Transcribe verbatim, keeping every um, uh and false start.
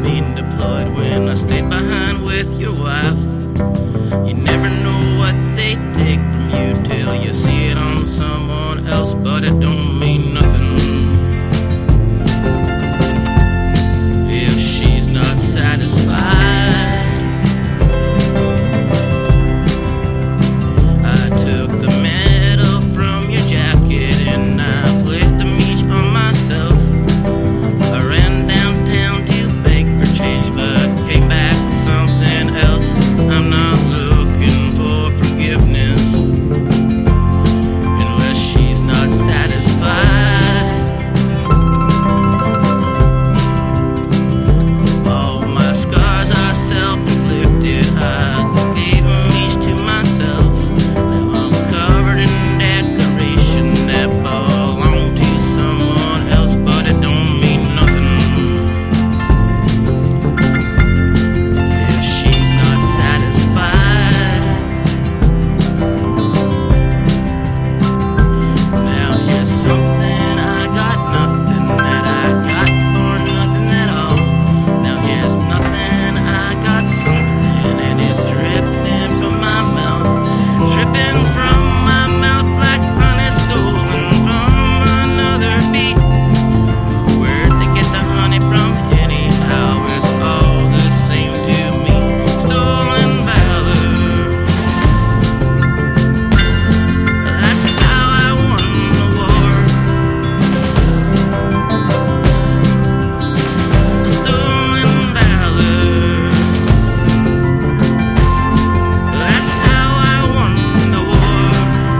been deployed when I stayed behind with your wife. You never know what they take from you till you see it on someone else, but it don't mean